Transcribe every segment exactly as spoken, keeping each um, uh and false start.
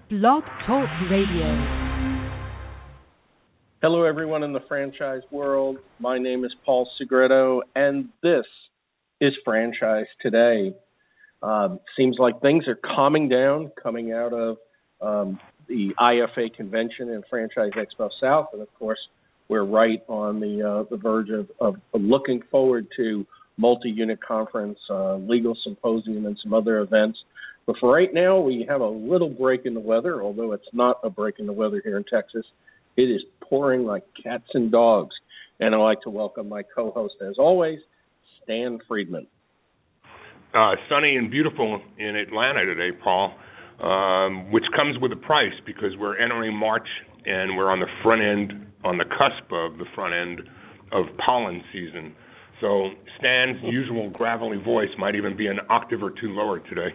Blog Talk Radio. Hello, everyone in the franchise world. My name is Paul Segreto, and this is Franchise Today. Um, seems like things are calming down coming out of um, the I F A convention and Franchise Expo South, and of course, we're right on the uh, the verge of, of, of looking forward to multi-unit conference, uh, legal symposium, and some other events. But for right now, we have a little break in the weather, although it's not a break in the weather here in Texas. It is pouring like cats and dogs. And I'd like to welcome my co-host, as always, Stan Friedman. Uh, sunny and beautiful in Atlanta today, Paul, um, which comes with a price because we're entering March and we're on the front end, on the cusp of the front end of pollen season. So Stan's usual gravelly voice might even be an octave or two lower today.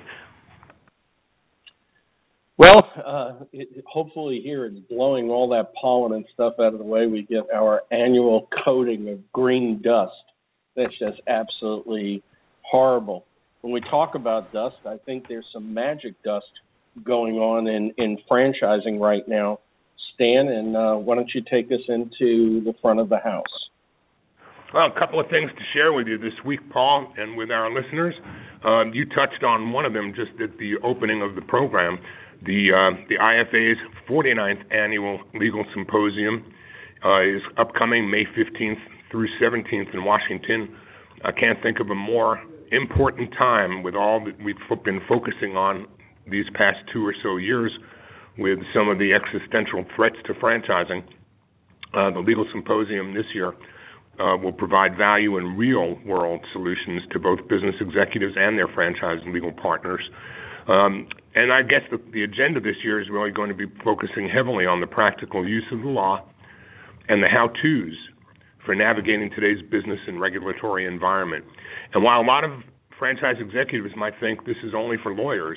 Well, uh, it, hopefully here it's blowing all that pollen and stuff out of the way. We get our annual coating of green dust. That's just absolutely horrible. When we talk about dust, I think there's some magic dust going on in, in franchising right now. Stan, and uh, why don't you take us into the front of the house? Well, a couple of things to share with you this week, Paul, and with our listeners. Uh, you touched on one of them just at the opening of the program. The uh, the I F A's forty-ninth Annual Legal Symposium uh, is upcoming May fifteenth through seventeenth in Washington. I can't think of a more important time with all that we've been focusing on these past two or so years with some of the existential threats to franchising. Uh, the Legal Symposium this year uh, will provide value and real-world solutions to both business executives and their franchise legal partners. Um, and I guess the, the agenda this year is really going to be focusing heavily on the practical use of the law and the how-tos for navigating today's business and regulatory environment. And while a lot of franchise executives might think this is only for lawyers,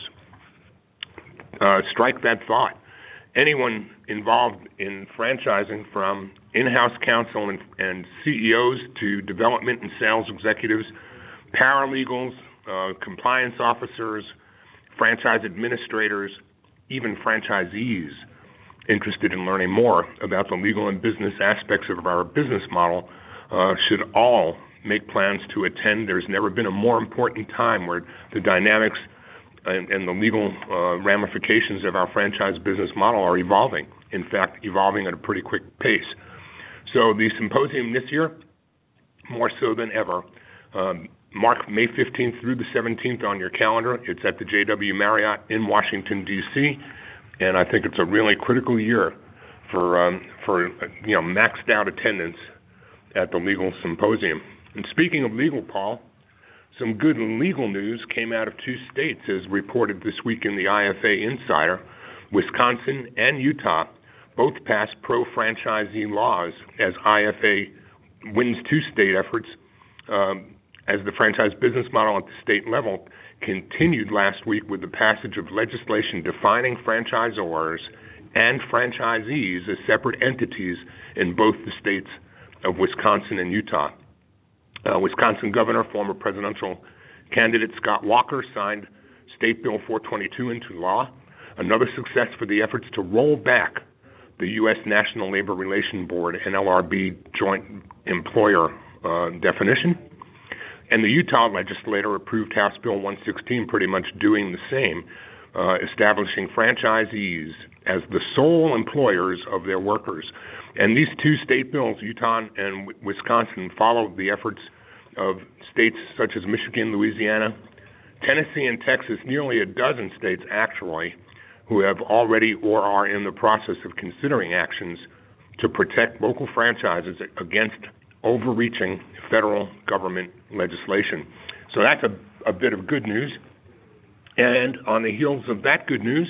uh, strike that thought. Anyone involved in franchising, from in-house counsel and, and C E Os to development and sales executives, paralegals, uh, compliance officers, franchise administrators, even franchisees interested in learning more about the legal and business aspects of our business model uh, should all make plans to attend. There's never been a more important time where the dynamics and, and the legal uh, ramifications of our franchise business model are evolving, in fact, evolving at a pretty quick pace. So the symposium this year, more so than ever, um, mark May fifteenth through the seventeenth on your calendar. It's at the J W Marriott in Washington, D C, and I think it's a really critical year for, um, for you know, maxed out attendance at the Legal Symposium. And speaking of legal, Paul, some good legal news came out of two states as reported this week in the I F A Insider. Wisconsin and Utah both passed pro-franchisee laws as I F A wins two state efforts um, as the franchise business model at the state level continued last week with the passage of legislation defining franchisors and franchisees as separate entities in both the states of Wisconsin and Utah. Uh, Wisconsin Governor, former presidential candidate Scott Walker, signed State Bill four twenty-two into law, another success for the efforts to roll back the U S National Labor Relations Board and L R B joint employer uh, definition. And the Utah legislature approved House Bill one sixteen, pretty much doing the same, uh, establishing franchisees as the sole employers of their workers. And these two state bills, Utah and Wisconsin, followed the efforts of states such as Michigan, Louisiana, Tennessee, and Texas, nearly a dozen states actually, who have already or are in the process of considering actions to protect local franchises against overreaching federal government legislation. So that's a, a bit of good news. And on the heels of that good news,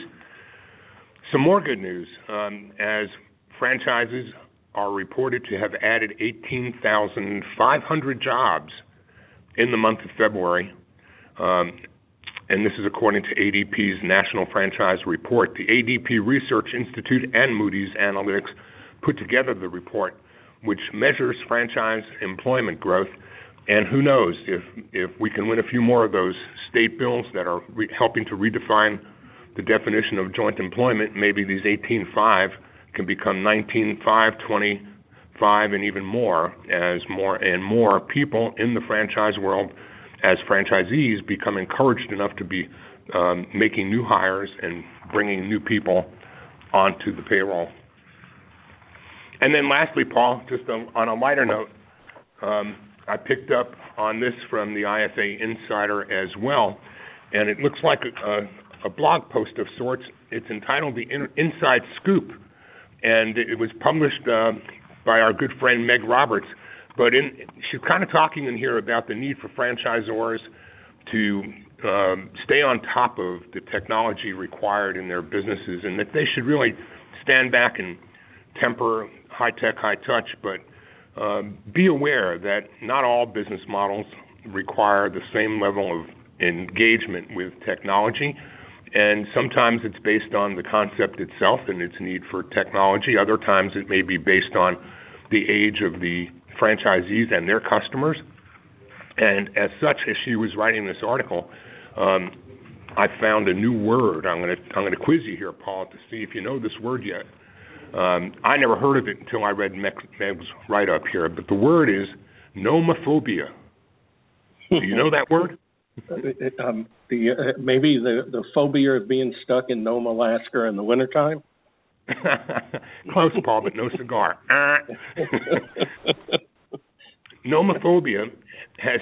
some more good news, um, as franchises are reported to have added eighteen thousand five hundred jobs in the month of February. Um, and this is according to A D P's National Franchise Report. The A D P Research Institute and Moody's Analytics put together the report, which measures franchise employment growth. And who knows, if if we can win a few more of those state bills that are re- helping to redefine the definition of joint employment, maybe these eighteen five can become nineteen five, twenty-five, and even more as more and more people in the franchise world, as franchisees, become encouraged enough to be um, making new hires and bringing new people onto the payroll. And then lastly, Paul, just on, on a lighter note, um, I picked up on this from the I F A Insider as well, and it looks like a, a blog post of sorts. It's entitled The In- Inside Scoop, and it was published uh, by our good friend Meg Roberts. But in, she's kind of talking in here about the need for franchisors to um, stay on top of the technology required in their businesses, and that they should really stand back and temper high-tech, high-touch, but um, be aware that not all business models require the same level of engagement with technology, and sometimes it's based on the concept itself and its need for technology. Other times it may be based on the age of the franchisees and their customers. And as such, as she was writing this article, um, I found a new word. I'm going to I'm going to quiz you here, Paul, to see if you know this word yet. Um, I never heard of it until I read Meg's, Meg's write-up here, but the word is nomophobia. Do you know that word? um, the uh, maybe the, the phobia of being stuck in Nome, Alaska in the wintertime? Close, Paul, but no cigar. Nomophobia has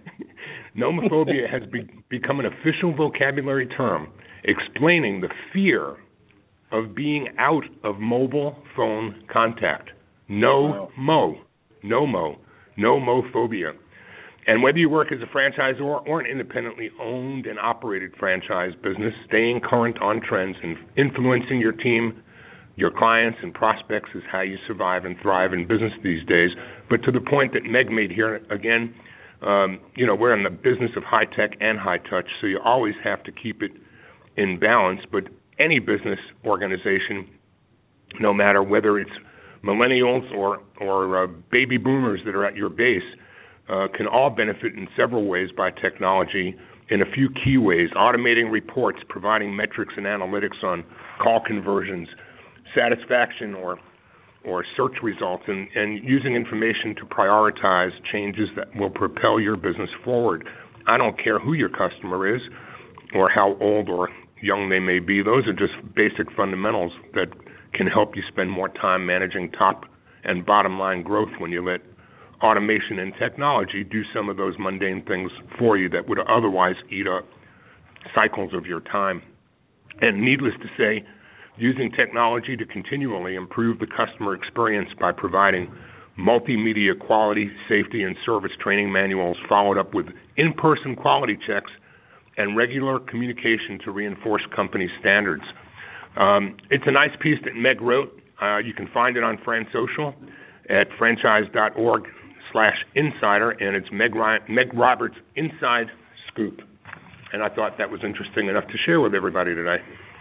nomophobia has be, become an official vocabulary term explaining the fear of being out of mobile phone contact. No mo, no mo, no mophobia. And whether you work as a franchisor or an independently owned and operated franchise business, staying current on trends and influencing your team, your clients, and prospects is how you survive and thrive in business these days. But to the point that Meg made here, again, um, you know, we're in the business of high tech and high touch, so you always have to keep it in balance. But any business organization, no matter whether it's millennials or, or uh, baby boomers that are at your base, uh, can all benefit in several ways by technology in a few key ways: automating reports, providing metrics and analytics on call conversions, satisfaction or or search results, and, and using information to prioritize changes that will propel your business forward. I don't care who your customer is or how old or young they may be. Those are just basic fundamentals that can help you spend more time managing top and bottom line growth when you let automation and technology do some of those mundane things for you that would otherwise eat up cycles of your time. And needless to say, using technology to continually improve the customer experience by providing multimedia quality, safety, and service training manuals followed up with in-person quality checks and regular communication to reinforce company standards. Um, it's a nice piece that Meg wrote. Uh, you can find it on FranSocial at franchise.org slash insider, and it's Meg, Ryan, Meg Roberts' Inside Scoop. And I thought that was interesting enough to share with everybody today.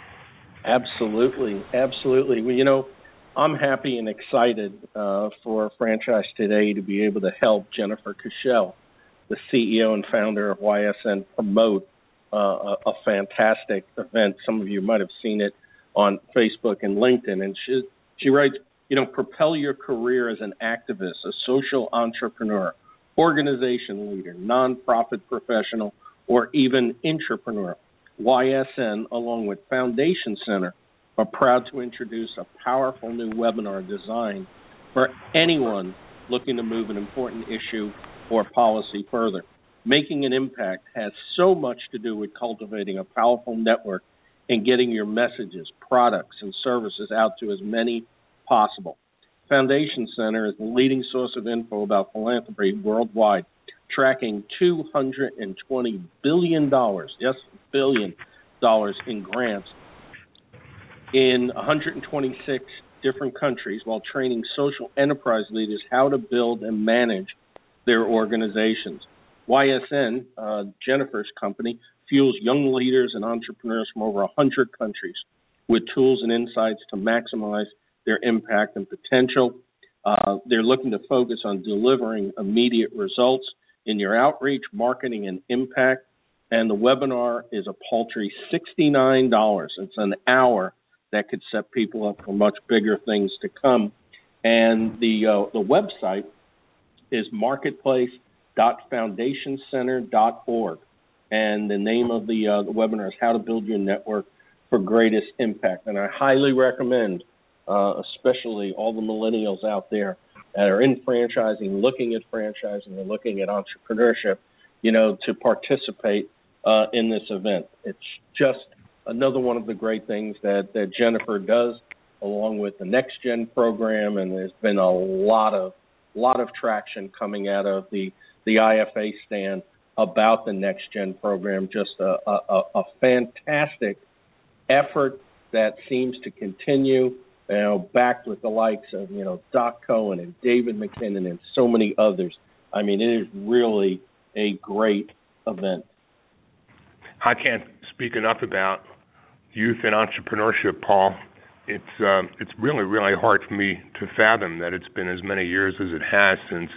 Absolutely, absolutely. Well, you know, I'm happy and excited uh, for Franchise Today to be able to help Jennifer Kushel, the C E O and founder of Y S N, promote uh, a, a fantastic event. Some of you might have seen it on Facebook and LinkedIn. And she, she writes, you know, propel your career as an activist, a social entrepreneur, organization leader, nonprofit professional, or even entrepreneur. Y S N, along with Foundation Center, are proud to introduce a powerful new webinar designed for anyone looking to move an important issue or policy further. Making an impact has so much to do with cultivating a powerful network and getting your messages, products, and services out to as many possible. Foundation Center is the leading source of info about philanthropy worldwide, tracking two hundred twenty billion dollars, yes, billion dollars in grants in one hundred twenty-six different countries while training social enterprise leaders how to build and manage their organizations. Y S N, uh, Jennifer's company, fuels young leaders and entrepreneurs from over one hundred countries with tools and insights to maximize their impact and potential. Uh, they're looking to focus on delivering immediate results in your outreach, marketing, and impact. And the webinar is a paltry sixty-nine dollars. It's an hour that could set people up for much bigger things to come. And the uh, the website is marketplace dot foundation center dot org. And the name of the, uh, the webinar is How to Build Your Network for Greatest Impact. And I highly recommend, uh, especially all the millennials out there that are in franchising, looking at franchising, and looking at entrepreneurship, you know, to participate uh, in this event. It's just another one of the great things that, that Jennifer does, along with the Next Gen program, and there's been a lot of lot of traction coming out of the, the I F A stand about the Next Gen program. Just a, a, a fantastic effort that seems to continue, you know, backed with the likes of, you know, Doc Cohen and David McKinnon and so many others. I mean, it is really a great event. I can't speak enough about youth and entrepreneurship, Paul. It's um, it's really, really hard for me to fathom that it's been as many years as it has since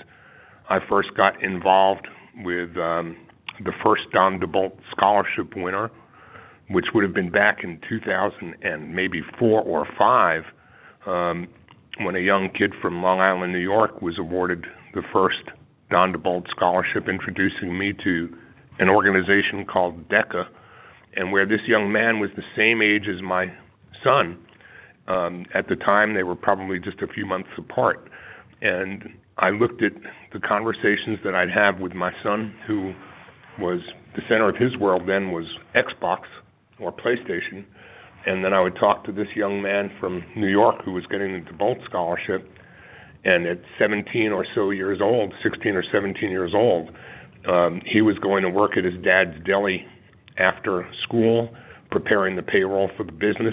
I first got involved with um, the first Don DeBolt Scholarship winner, which would have been back in two thousand and maybe four or five, um, when a young kid from Long Island, New York, was awarded the first Don DeBolt Scholarship, introducing me to an organization called DECA, and where this young man was the same age as my son. Um, at the time, they were probably just a few months apart. And I looked at the conversations that I'd have with my son, who was the center of his world then was Xbox or PlayStation. And then I would talk to this young man from New York who was getting the DeBolt Scholarship. And at seventeen or so years old, sixteen or seventeen years old, um, he was going to work at his dad's deli after school, preparing the payroll for the business,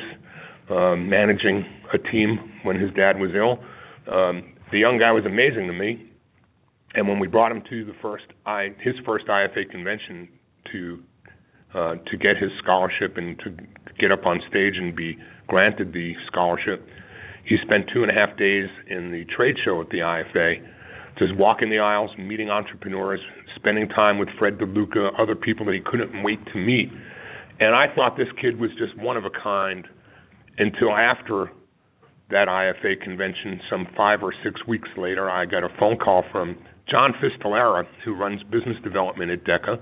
um, managing a team when his dad was ill. Um, the young guy was amazing to me. And when we brought him to the first I, his first I F A convention to uh, to get his scholarship and to get up on stage and be granted the scholarship, he spent two and a half days in the trade show at the I F A, just walking the aisles, meeting entrepreneurs, spending time with Fred DeLuca, other people that he couldn't wait to meet. And I thought this kid was just one of a kind until after that I F A convention, some five or six weeks later, I got a phone call from John Fistolera, who runs business development at DECA,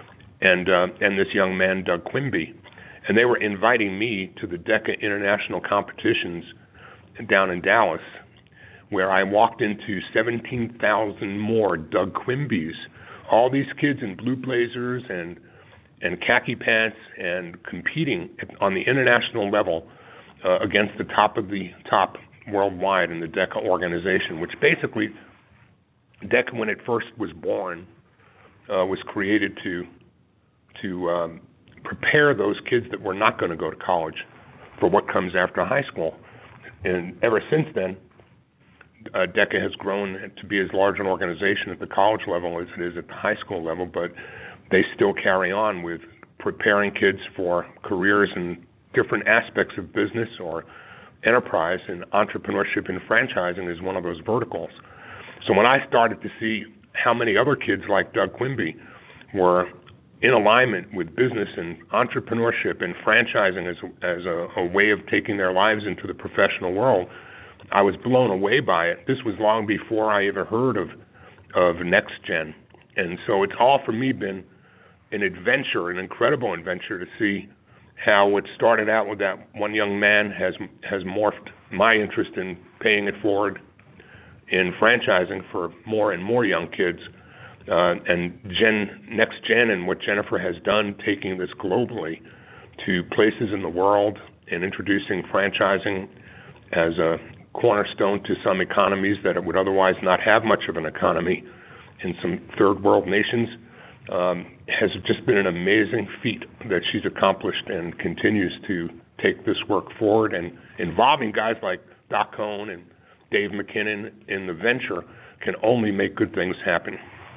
and uh, and this young man, Doug Quimby. And they were inviting me to the DECA International competitions down in Dallas, where I walked into seventeen thousand more Doug Quimbys, all these kids in blue blazers and and khaki pants and competing on the international level uh, against the top of the top worldwide in the DECA organization, which basically DECA, when it first was born, uh, was created to to um, prepare those kids that were not going to go to college for what comes after high school. And ever since then, uh, DECA has grown to be as large an organization at the college level as it is at the high school level, but they still carry on with preparing kids for careers in different aspects of business or enterprise, and entrepreneurship and franchising is one of those verticals. So when I started to see how many other kids like Doug Quimby were in alignment with business and entrepreneurship and franchising as, as a, a way of taking their lives into the professional world, I was blown away by it. This was long before I ever heard of of Next Gen. And so it's all for me been an adventure, an incredible adventure to see how what started out with that one young man has has morphed my interest in paying it forward in franchising for more and more young kids. Uh, and Gen, Next Gen and what Jennifer has done, taking this globally to places in the world and introducing franchising as a cornerstone to some economies that would otherwise not have much of an economy in some third world nations, um, has just been an amazing feat that she's accomplished and continues to take this work forward. And involving guys like Doc Cohen and Dave McKinnon in the venture can only make good things happen.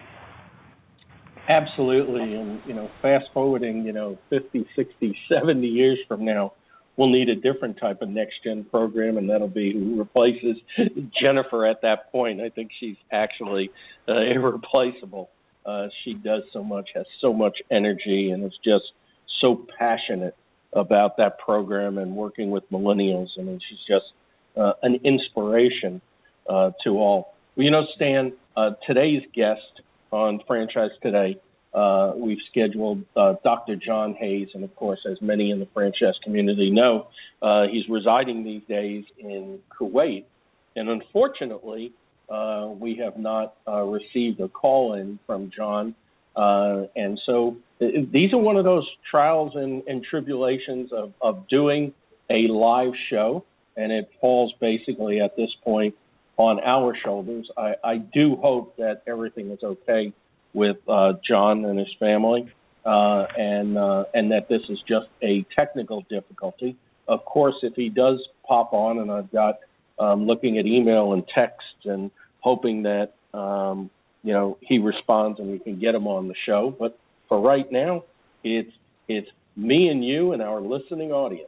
Absolutely. And, you know, fast forwarding, you know, fifty, sixty, seventy years from now, we'll need a different type of next-gen program, and that'll be who replaces Jennifer at that point. I think she's actually uh, irreplaceable. Uh, she does so much, has so much energy, and is just so passionate about that program and working with millennials. I mean, she's just uh, an inspiration uh, to all. Well, you know, Stan, uh, today's guest on Franchise Today, uh, we've scheduled uh, Doctor John Hayes, and of course, as many in the franchise community know, uh, he's residing these days in Kuwait, and unfortunately, uh, we have not uh, received a call in from John, uh, and so th- these are one of those trials and, and tribulations of, of doing a live show, and it falls basically at this point on our shoulders. I, I do hope that everything is okay with uh, John and his family, uh, and uh, and that this is just a technical difficulty. Of course, if he does pop on, and I've got um, looking at email and text and hoping that um, you know he responds and we can get him on the show. But for right now, it's it's me and you and our listening audience.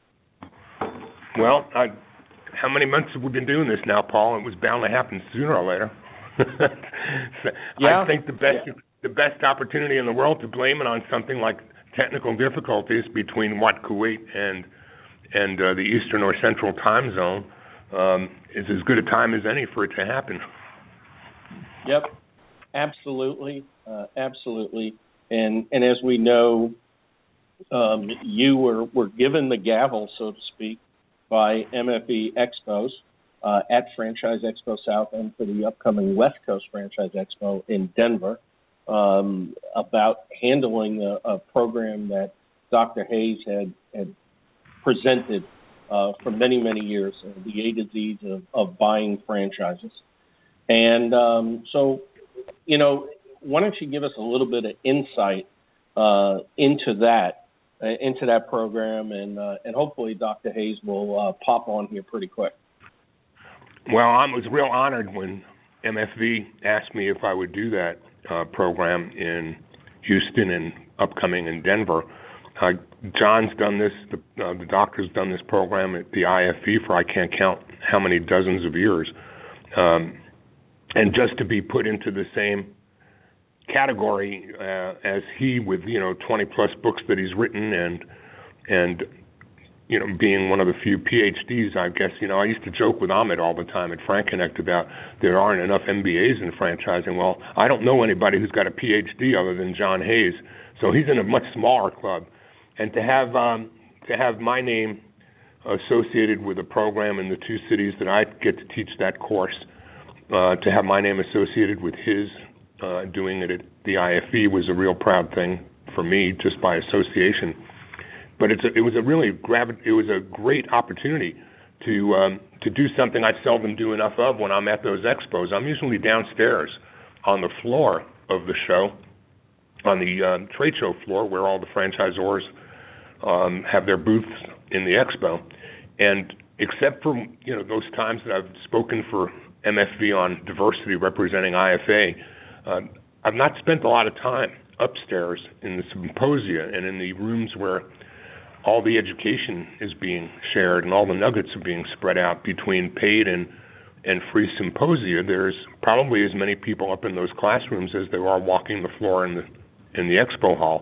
Well, I, how many months have we been doing this now, Paul? It was bound to happen sooner or later. so yeah. I think the best yeah. the best opportunity in the world to blame it on something like technical difficulties between what Kuwait and and uh, the Eastern or Central time zone um, is as good a time as any for it to happen. Yep, absolutely, uh, absolutely. And and as we know, um, you were, were given the gavel, so to speak, by M F E Expos uh, at Franchise Expo South and for the upcoming West Coast Franchise Expo in Denver um, about handling a, a program that Doctor Hayes had, had presented uh, for many, many years, uh, the A to Z's of, of buying franchises. And um, so, you know, why don't you give us a little bit of insight uh, into that, uh, into that program, and uh, and hopefully Doctor Hayes will uh, pop on here pretty quick. Well, I was real honored when M F V asked me if I would do that uh, program in Houston and upcoming in Denver. Uh, John's done this, the, uh, the doctor's done this program at the I F E for I can't count how many dozens of years. Um, and just to be put into the same category uh, as he, with, you know, twenty plus books that he's written and, and you know, being one of the few P H Ds, I guess, you know, I used to joke with Ahmed all the time at Frank Connect about there aren't enough M B As in franchising. Well, I don't know anybody who's got a P H D other than John Hayes, so he's in a much smaller club. And to have um, to have my name associated with a program in the two cities that I get to teach that course, uh, to have my name associated with his uh, doing it at the I F E was a real proud thing for me, just by association. But it's a, it was a really gravi- it was a great opportunity to um, to do something I seldom do enough of when I'm at those expos. I'm usually downstairs on the floor of the show, on the uh, trade show floor where all the franchisors um, have their booths in the expo. And except for, you know, those times that I've spoken for M F V on diversity representing I F A, uh, I've not spent a lot of time upstairs in the symposia and in the rooms where all the education is being shared and all the nuggets are being spread out between paid and, and free symposia. There's probably as many people up in those classrooms as there are walking the floor in the in the expo hall.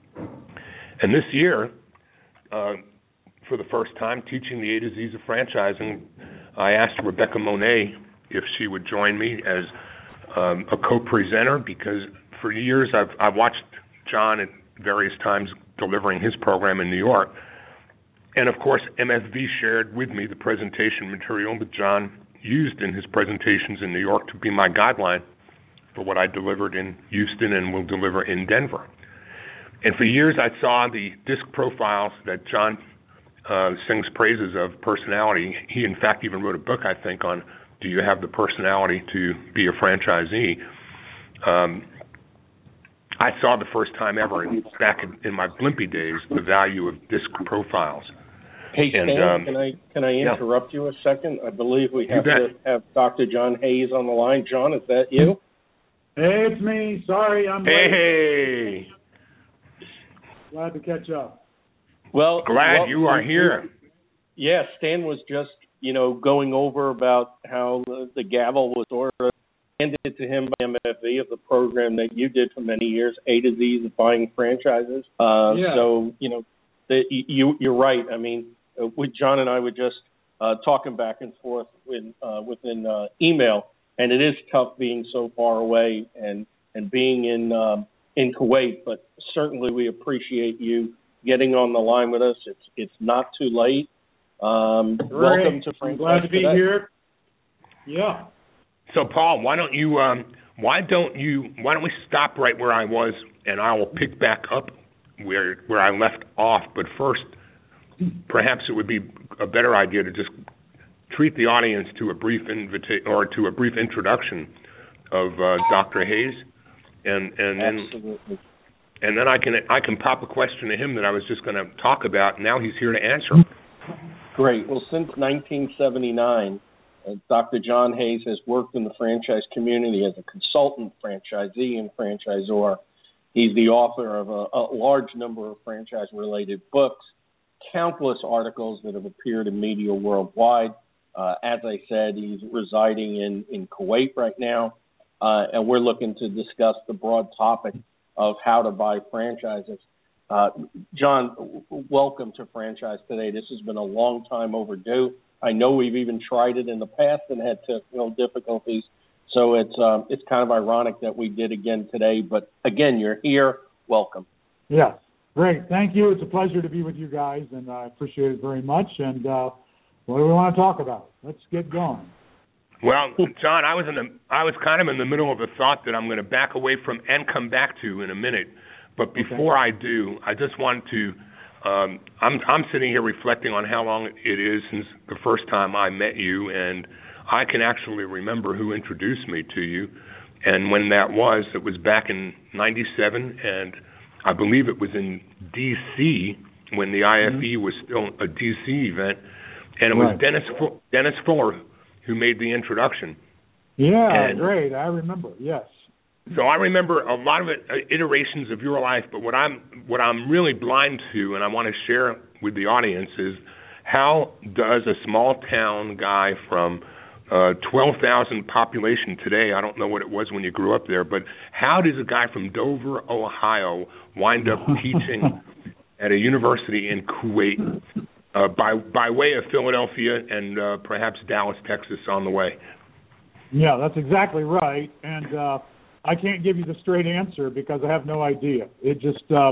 And this year, uh, for the first time, teaching the A to Z's of franchising, I asked Rebecca Monet if she would join me as um, a co-presenter, because for years I've, I've watched John at various times delivering his program in New York. And of course, M F V shared with me the presentation material that John used in his presentations in New York to be my guideline for what I delivered in Houston and will deliver in Denver. And for years I saw the disc profiles that John uh, sings praises of personality. He in fact even wrote a book, I think, on do you have the personality to be a franchisee. Um, I saw the first time ever, in, back in, in my Blimpie days, the value of disc profiles. Hey, Stan, and, um, can I can I interrupt yeah. you a second? I believe we have You to bet. have Doctor John Hayes on the line. John, is that you? Hey, it's me. Sorry, I'm Hey, late. Glad to catch up. Well, glad well, you are here. Yeah, Stan was just, you know, going over about how the, the gavel was sort of handed to him by M F V of the program that you did for many years, A to Z of buying franchises. Uh, Yeah. So, you know, the, you, you're right. I mean, uh, with John and I were just uh, talking back and forth with, uh, within uh, email, and it is tough being so far away and, and being in um, in Kuwait, but certainly we appreciate you getting on the line with us. It's it's not too late. Um, welcome to Franchise I'm glad to be Today. here. Yeah. So, Paul, why don't you um, why don't you why don't we stop right where I was, and I will pick back up where where I left off. But first, perhaps it would be a better idea to just treat the audience to a brief invita- or to a brief introduction of uh, Doctor Hayes, and and then Absolutely. and then I can I can pop a question to him that I was just going to talk about. Now he's here to answer. Great. Well, since nineteen seventy-nine, uh, Doctor John Hayes has worked in the franchise community as a consultant, franchisee, and franchisor. He's the author of a, a large number of franchise-related books, countless articles that have appeared in media worldwide. Uh, as I said, he's residing in, in Kuwait right now, uh, and we're looking to discuss the broad topic of how to buy franchises. Uh, John, w- welcome to Franchise Today. This has been a long time overdue. I know we've even tried it in the past and had technical difficulties, so it's um, it's kind of ironic that we did again today. But again, you're here. Welcome. Yes. Great. Thank you. It's a pleasure to be with you guys, and I appreciate it very much. And uh, what do we want to talk about? Let's get going. Well, John, I was in the I was kind of in the middle of a thought that I'm going to back away from and come back to in a minute. But before okay. I do, I just want to. Um, I'm I'm sitting here reflecting on how long it is since the first time I met you, and I can actually remember who introduced me to you, and when that was. It was back in ninety-seven, and I believe it was in D C when the I F E mm-hmm. was still a D C event, and it right. was Dennis Fu- Dennis Fuller who made the introduction. Yeah, and great. I remember. Yes. So I remember a lot of it, uh, iterations of your life, but what I'm what I'm really blind to, and I want to share with the audience, is how does a small town guy from uh, twelve thousand population today, I don't know what it was when you grew up there, but how does a guy from Dover, Ohio, wind up teaching at a university in Kuwait uh, by by way of Philadelphia and uh, perhaps Dallas, Texas on the way? Yeah, that's exactly right, and uh, I can't give you the straight answer because I have no idea. It just, um,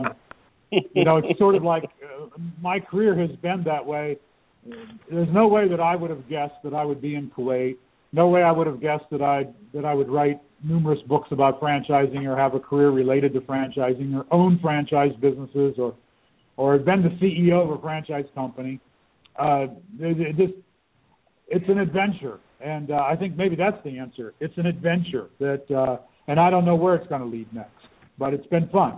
you know, it's sort of like uh, my career has been that way. There's no way that I would have guessed that I would be in Kuwait. No way I would have guessed that I that I would write numerous books about franchising or have a career related to franchising or own franchise businesses or or been the C E O of a franchise company. Uh, it, it just, it's an adventure, and uh, I think maybe that's the answer. It's an adventure that. Uh, And I don't know where it's going to lead next, but it's been fun.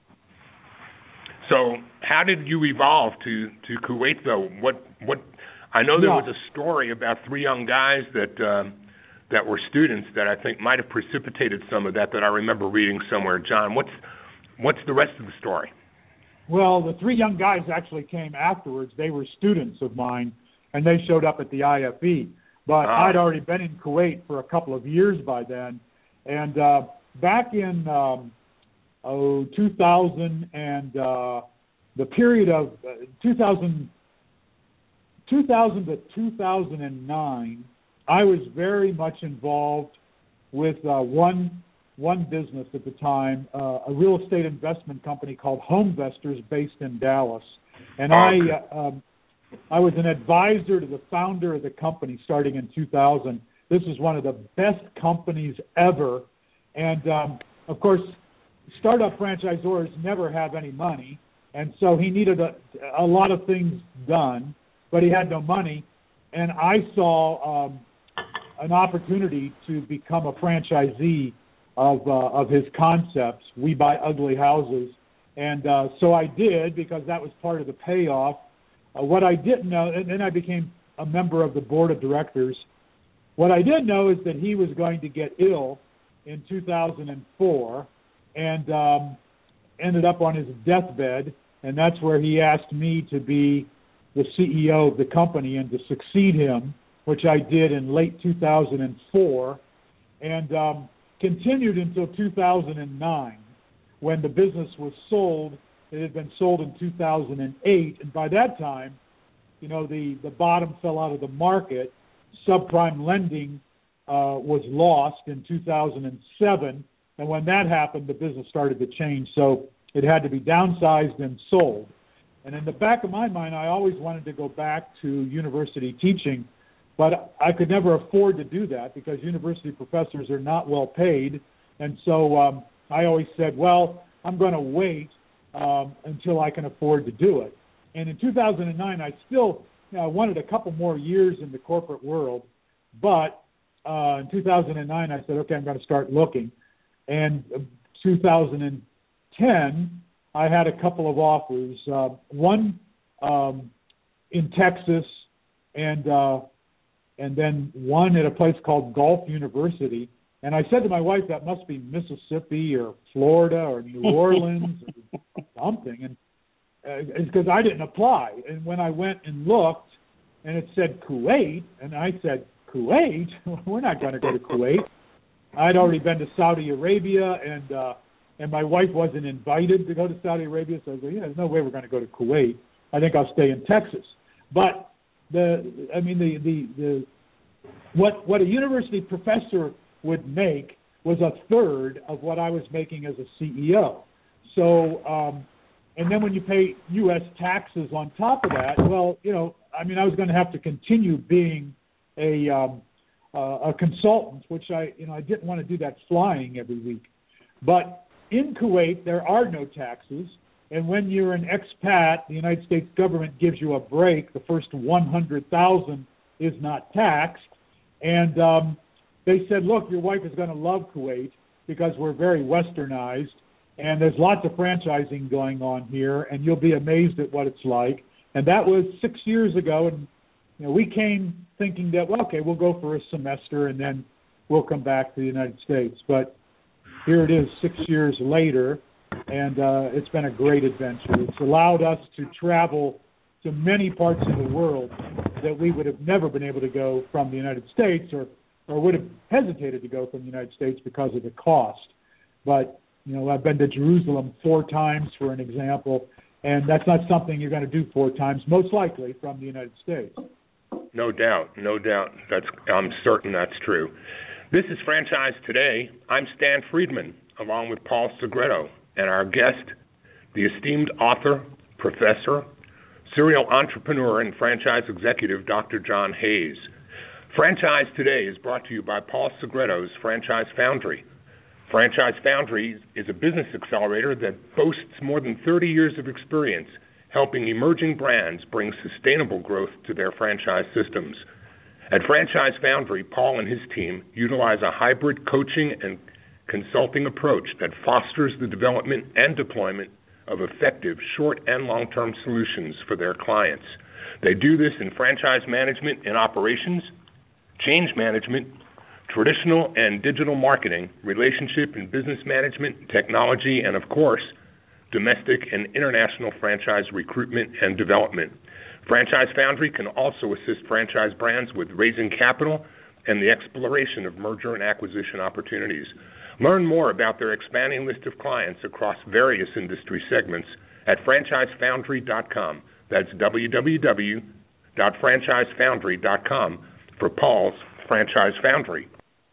So, how did you evolve to, to Kuwait, though? What what? I know there yeah. was a story about three young guys that um, that were students that I think might have precipitated some of that. That I remember reading somewhere. John, what's what's the rest of the story? Well, the three young guys actually came afterwards. They were students of mine, and they showed up at the I F E. But uh, I'd already been in Kuwait for a couple of years by then. And uh, back in um, oh, two thousand and uh, the period of uh, two thousand, two thousand to two thousand nine, I was very much involved with uh, one one business at the time, uh, a real estate investment company called Homevestors based in Dallas. And I uh, um, I was an advisor to the founder of the company starting in two thousand. This is one of the best companies ever. And, um, of course, startup franchisors never have any money. And so he needed a, a lot of things done, but he had no money. And I saw um, an opportunity to become a franchisee of, uh, of his concepts, We Buy Ugly Houses. And uh, so I did because that was part of the payoff. Uh, what I didn't know, and then I became a member of the board of directors. What I did know is that he was going to get ill in two thousand four and um, ended up on his deathbed, and that's where he asked me to be the C E O of the company and to succeed him, which I did in late two thousand four. and um, continued until two thousand nine, when the business was sold. It had been sold in two thousand eight, and by that time, you know, the, the bottom fell out of the market. Subprime lending uh, was lost in two thousand seven, and when that happened, the business started to change, so it had to be downsized and sold. And in the back of my mind, I always wanted to go back to university teaching, but I could never afford to do that because university professors are not well paid. And so um, I always said, well, I'm going to wait um, until I can afford to do it. And in two thousand nine, I still you know, I wanted a couple more years in the corporate world, but uh, in two thousand nine, I said, okay, I'm going to start looking. And uh, two thousand ten, I had a couple of offers, uh, one um, in Texas, and uh, and then one at a place called Gulf University. And I said to my wife, that must be Mississippi or Florida or New Orleans or something, and uh, it's because I didn't apply. And when I went and looked, and it said Kuwait, and I said, Kuwait? We're not going to go to Kuwait. I'd already been to Saudi Arabia, and uh, and my wife wasn't invited to go to Saudi Arabia, so I said, yeah, there's no way we're going to go to Kuwait. I think I'll stay in Texas. But the, I mean, the the, the what what a university professor would make was a third of what I was making as a C E O. So, um, and then when you pay U S taxes on top of that, well, you know, I mean, I was going to have to continue being a um, uh, a consultant, which I, you know, I didn't want to do that flying every week. But in Kuwait, there are no taxes, and when you're an expat, the United States government gives you a break. The first one hundred thousand is not taxed, and um, they said, look, your wife is going to love Kuwait because we're very westernized, and there's lots of franchising going on here, and you'll be amazed at what it's like. And that was six years ago, and you know, we came thinking that, well, okay, we'll go for a semester, and then we'll come back to the United States. But here it is six years later, and uh, it's been a great adventure. It's allowed us to travel to many parts of the world that we would have never been able to go from the United States, or, or would have hesitated to go from the United States because of the cost. But, you know, I've been to Jerusalem four times, for an example, and that's not something you're going to do four times, most likely from the United States. No doubt, no doubt. That's I'm certain that's true. This is Franchise Today. I'm Stan Friedman, along with Paul Segreto, and our guest, the esteemed author, professor, serial entrepreneur, and franchise executive, Doctor John Hayes. Franchise Today is brought to you by Paul Segreto's Franchise Foundry. Franchise Foundry is a business accelerator that boasts more than thirty years of experience helping emerging brands bring sustainable growth to their franchise systems. At Franchise Foundry, Paul and his team utilize a hybrid coaching and consulting approach that fosters the development and deployment of effective short and long-term solutions for their clients. They do this in franchise management and operations, change management, traditional and digital marketing, relationship and business management, technology, and of course, domestic and international franchise recruitment and development. Franchise Foundry can also assist franchise brands with raising capital and the exploration of merger and acquisition opportunities. Learn more about their expanding list of clients across various industry segments at franchise foundry dot com. That's w w w dot franchise foundry dot com for Paul's Franchise Foundry.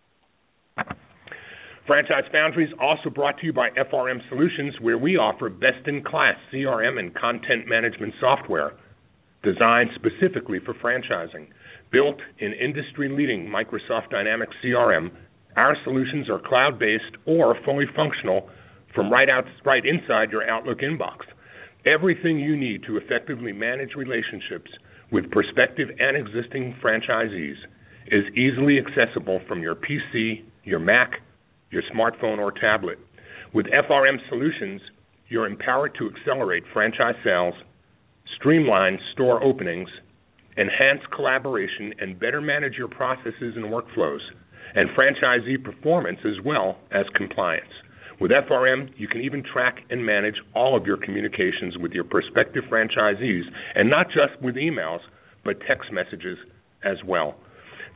Franchise Foundry is also brought to you by F R M Solutions, where we offer best-in-class C R M and content management software designed specifically for franchising. Built in industry-leading Microsoft Dynamics C R M, our solutions are cloud-based or fully functional from right out, right inside your Outlook inbox. Everything you need to effectively manage relationships with prospective and existing franchisees is easily accessible from your P C, your Mac, your smartphone, or tablet. With F R M Solutions, you're empowered to accelerate franchise sales, streamline store openings, enhance collaboration, and better manage your processes and workflows, and franchisee performance as well as compliance. With F R M, you can even track and manage all of your communications with your prospective franchisees, and not just with emails, but text messages as well.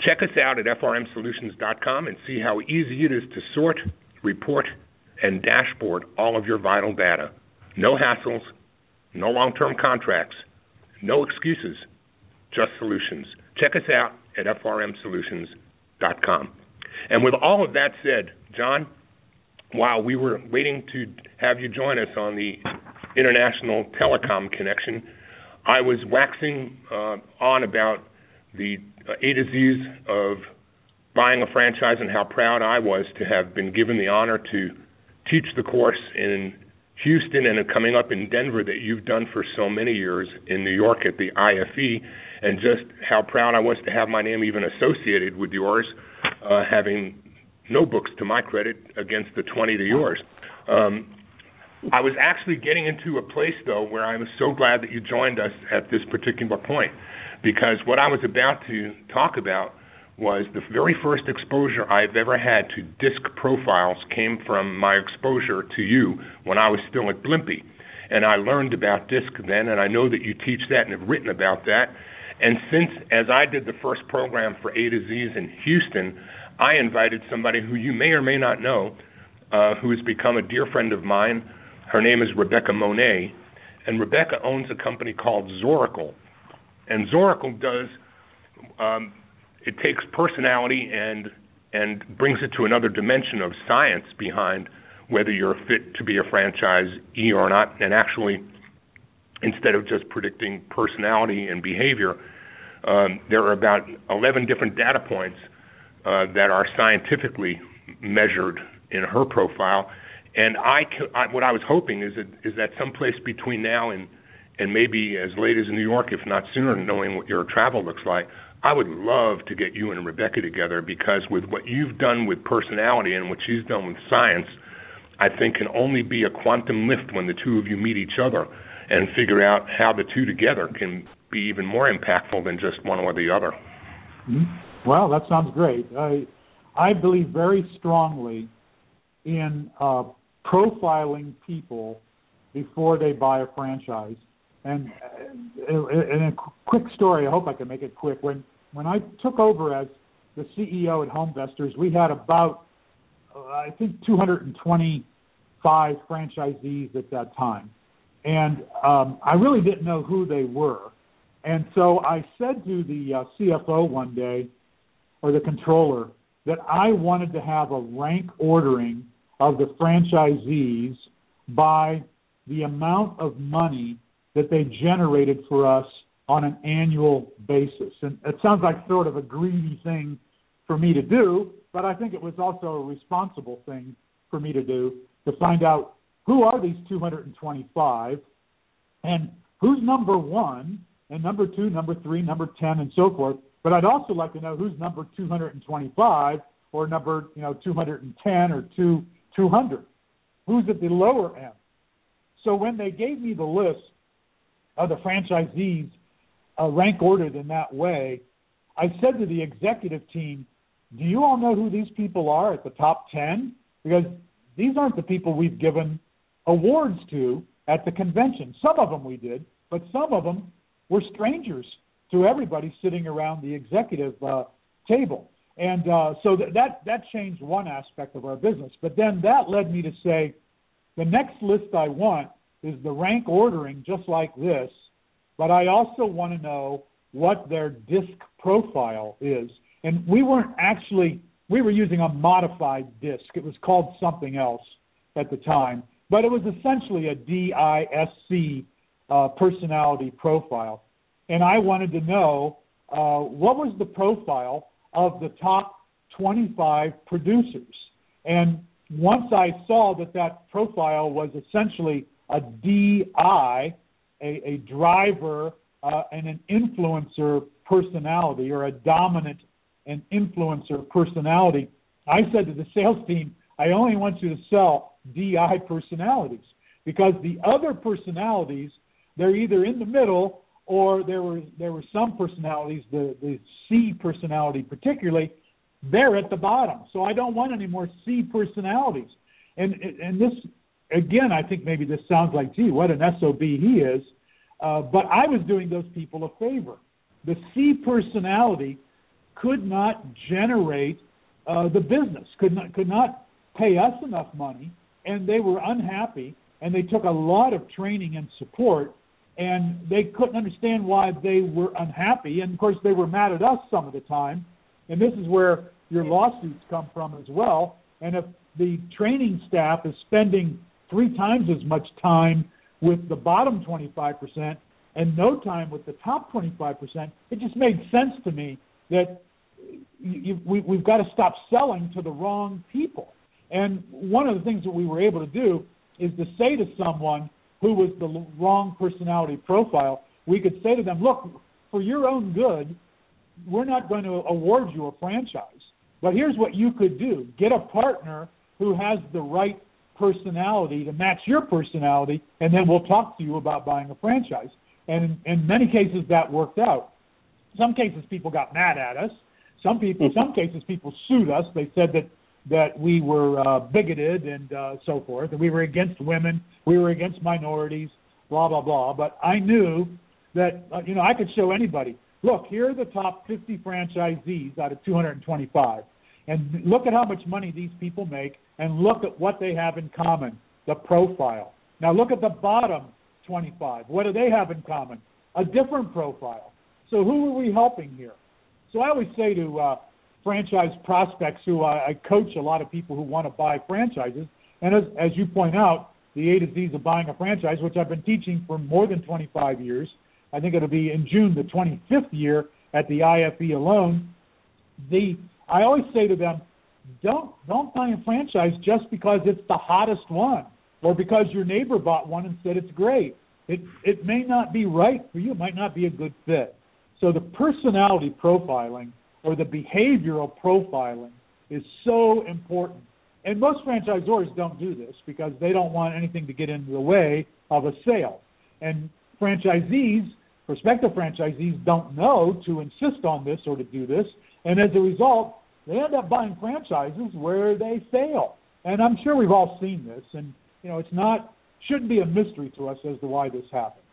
Check us out at F R M solutions dot com and see how easy it is to sort, report, and dashboard all of your vital data. No hassles, no long-term contracts, no excuses, just solutions. Check us out at F R M solutions dot com. And with all of that said, John, while we were waiting to have you join us on the International Telecom Connection, I was waxing uh, on about the uh, A to Z's of buying a franchise and how proud I was to have been given the honor to teach the course in Houston and coming up in Denver that you've done for so many years in New York at the I F E, and just how proud I was to have my name even associated with yours, uh, having no books to my credit against the twenty to yours. Um, I was actually getting into a place, though, where I was so glad that you joined us at this particular point, because what I was about to talk about was the very first exposure I've ever had to disc profiles came from my exposure to you when I was still at Blimpie. And I learned about disc then, and I know that you teach that and have written about that. And since, as I did the first program for A to Z's in Houston, I invited somebody who you may or may not know, uh, who has become a dear friend of mine. Her name is Rebecca Monet, and Rebecca owns a company called Zoracle. And Zoracle does, um, it takes personality and and brings it to another dimension of science behind whether you're fit to be a franchisee or not. And actually, instead of just predicting personality and behavior, um, there are about eleven different data points uh, that are scientifically measured in her profile. And I, I, what I was hoping is that, is that someplace between now and, and maybe as late as New York, if not sooner, knowing what your travel looks like, I would love to get you and Rebecca together, because with what you've done with personality and what she's done with science, I think can only be a quantum lift when the two of you meet each other and figure out how the two together can be even more impactful than just one or the other. Mm-hmm. Well, that sounds great. I, I believe very strongly in uh, profiling people before they buy a franchise. And uh, in a quick story, I hope I can make it quick. When when I took over as the C E O at HomeVestors, we had about, uh, I think, two hundred twenty-five franchisees at that time. And um, I really didn't know who they were. And so I said to the uh, C F O one day, or the controller, that I wanted to have a rank ordering of the franchisees by the amount of money that they generated for us on an annual basis. And it sounds like sort of a greedy thing for me to do, but I think it was also a responsible thing for me to do, to find out who are these two hundred twenty-five and who's number one and number two, number three, number ten, and so forth. But I'd also like to know who's number two hundred twenty-five or number, you know, two hundred ten or two, two hundred. Who's at the lower end? So when they gave me the list of the franchisees uh, rank ordered in that way, I said to the executive team, do you all know who these people are at the top ten? Because these aren't the people we've given awards to at the convention. Some of them we did, but some of them were strangers to everybody sitting around the executive uh, table. And uh, so th- that, that changed one aspect of our business. But then that led me to say, the next list I want is the rank ordering just like this, but I also want to know what their disc profile is. And we weren't actually, we were using a modified disc. It was called something else at the time, but it was essentially a D I S C uh, personality profile. And I wanted to know uh, what was the profile of the top twenty-five producers. And once I saw that that profile was essentially a D I, a, a driver uh, and an influencer personality, or a dominant and influencer personality, I said to the sales team, I only want you to sell D I personalities, because the other personalities, they're either in the middle, or there were there were some personalities, the, the C personality particularly, they're at the bottom. So I don't want any more C personalities. And and this, again, I think maybe this sounds like, gee, what an S O B he is. Uh, but I was doing those people a favor. The C personality could not generate uh, the business, could not could not pay us enough money, and they were unhappy, and they took a lot of training and support, and they couldn't understand why they were unhappy, and of course they were mad at us some of the time, and this is where your lawsuits come from as well. And if the training staff is spending three times as much time with the bottom twenty-five percent and no time with the top twenty-five percent, it just made sense to me that you, we, we've got to stop selling to the wrong people. And one of the things that we were able to do is to say to someone who was the wrong personality profile, we could say to them, look, for your own good, we're not going to award you a franchise. But here's what you could do. Get a partner who has the right personality to match your personality, and then we'll talk to you about buying a franchise. And in, in many cases, that worked out. Some cases, people got mad at us. Some people, some cases, people sued us. They said that that we were uh, bigoted and uh, so forth, and we were against women, we were against minorities, blah, blah, blah. But I knew that, uh, you know, I could show anybody, look, here are the top fifty franchisees out of two hundred twenty-five, and look at how much money these people make, and look at what they have in common, the profile. Now look at the bottom twenty-five. What do they have in common? A different profile. So who are we helping here? So I always say to uh, franchise prospects who I, I coach a lot of people who want to buy franchises, and as, as you point out, the A to Z's of buying a franchise, which I've been teaching for more than twenty-five years. I think it'll be in June the twenty-fifth year at the I F E alone. The I always say to them, don't don't buy a franchise just because it's the hottest one or because your neighbor bought one and said it's great. It it may not be right for you. It might not be a good fit. So the personality profiling or the behavioral profiling is so important. And most franchisors don't do this because they don't want anything to get into the way of a sale. And franchisees, prospective franchisees, don't know to insist on this or to do this. And as a result, they end up buying franchises where they fail. And I'm sure we've all seen this. And, you know, it's not, shouldn't be a mystery to us as to why this happens.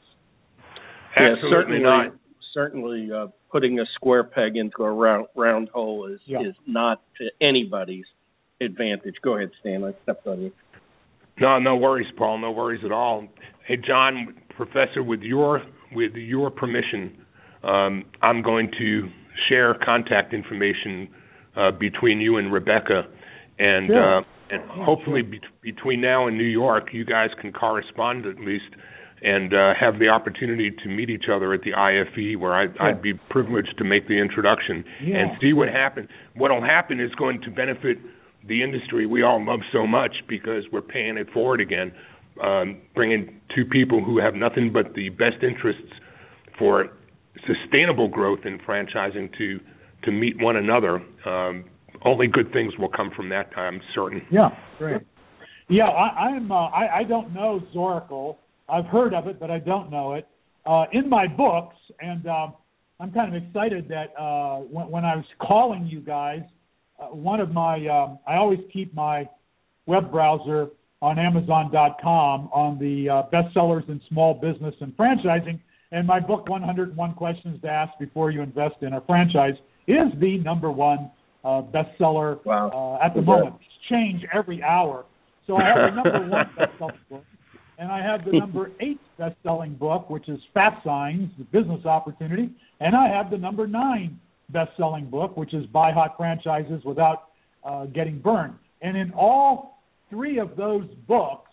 Yeah, Absolutely certainly not. Certainly, uh, putting a square peg into a round round hole is Yeah. is not to anybody's advantage. Go ahead, Stan. I stepped on you. No, no worries, Paul. No worries at all. Hey, John, Professor, with your with your permission, um, I'm going to share contact information uh, between you and Rebecca, and Sure. uh, and hopefully be- between now and New York, you guys can correspond at least, and uh, have the opportunity to meet each other at the I F E, where I'd, Sure. I'd be privileged to make the introduction Yeah. and see what happens. What will happen is going to benefit the industry we all love so much because we're paying it forward again, um, bringing two people who have nothing but the best interests for sustainable growth in franchising to to meet one another. Um, only good things will come from that, I'm certain. Yeah, great. Yeah, I, I'm. Uh, I, I don't know Zoracle. I've heard of it, but I don't know it. Uh, in my books, and uh, I'm kind of excited that uh, when, when I was calling you guys, uh, one of my, um, I always keep my web browser on Amazon dot com on the uh, bestsellers in small business and franchising, and my book, one hundred one Questions to Ask Before You Invest in a Franchise, is the number one uh, bestseller Wow. uh, at the moment. It's changed every hour. So I have the number one bestselling book. And I have the number eight best-selling book, which is Fat Signs, The Business Opportunity. And I have the number nine best-selling book, which is Buy Hot Franchises Without uh, Getting Burned. And in all three of those books,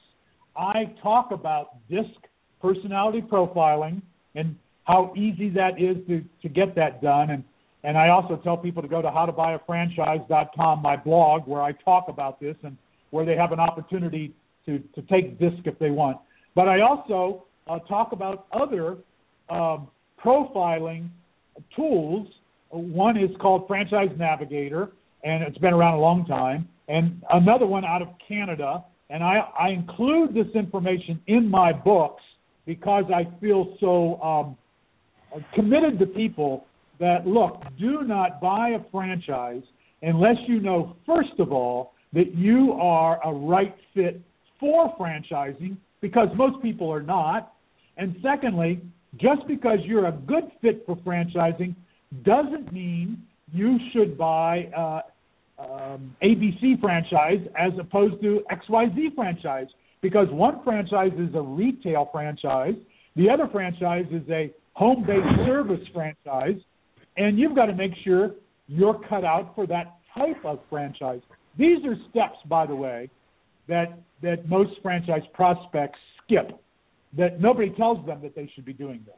I talk about DISC personality profiling and how easy that is to, to get that done. And, and I also tell people to go to how to buy a franchise dot com, my blog, where I talk about this and where they have an opportunity to, to take DISC if they want. But I also uh, talk about other um, profiling tools. One is called Franchise Navigator, and it's been around a long time, and another one out of Canada. And I, I include this information in my books because I feel so um, committed to people that, look, do not buy a franchise unless you know, first of all, that you are a right fit for franchising, because most people are not. And secondly, just because you're a good fit for franchising doesn't mean you should buy uh, um, A B C franchise as opposed to X Y Z franchise, because one franchise is a retail franchise, the other franchise is a home-based service franchise, and you've got to make sure you're cut out for that type of franchise. These are steps, by the way, that that most franchise prospects skip, that nobody tells them that they should be doing this.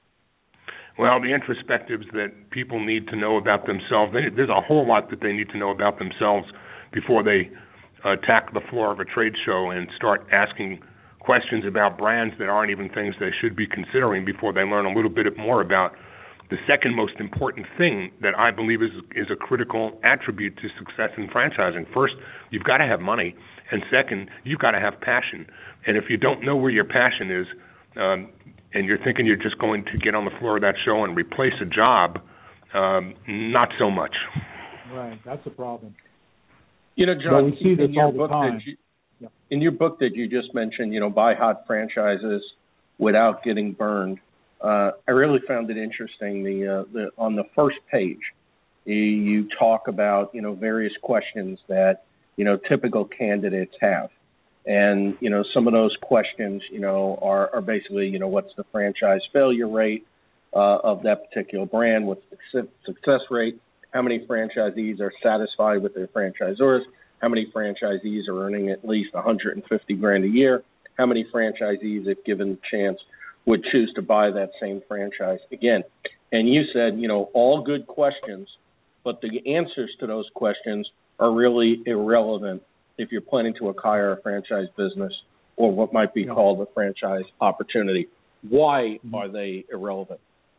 Well, the introspectives that people need to know about themselves, they, there's a whole lot that they need to know about themselves before they attack the floor of a trade show and start asking questions about brands that aren't even things they should be considering before they learn a little bit more about the second most important thing that I believe is is a critical attribute to success in franchising. First, you've got to have money, and second, you've got to have passion. And if you don't know where your passion is, um, and you're thinking you're just going to get on the floor of that show and replace a job, um, not so much. Right, that's a problem. You know, John, well, we see this in your all the book time. that you, yeah. in your book that you just mentioned, you know, buy hot franchises without getting burned. Uh, I really found it interesting. The, uh, the on the first page, you, you talk about you know various questions that you know typical candidates have, and you know some of those questions you know are, are basically you know what's the franchise failure rate uh, of that particular brand, what's the success rate, how many franchisees are satisfied with their franchisors, how many franchisees are earning at least one hundred fifty grand a year, how many franchisees, if given the chance, would choose to buy that same franchise again. And you said, you know, all good questions, but the answers to those questions are really irrelevant if you're planning to acquire a franchise business or what might be yeah. called a franchise opportunity. Why mm-hmm. are they irrelevant?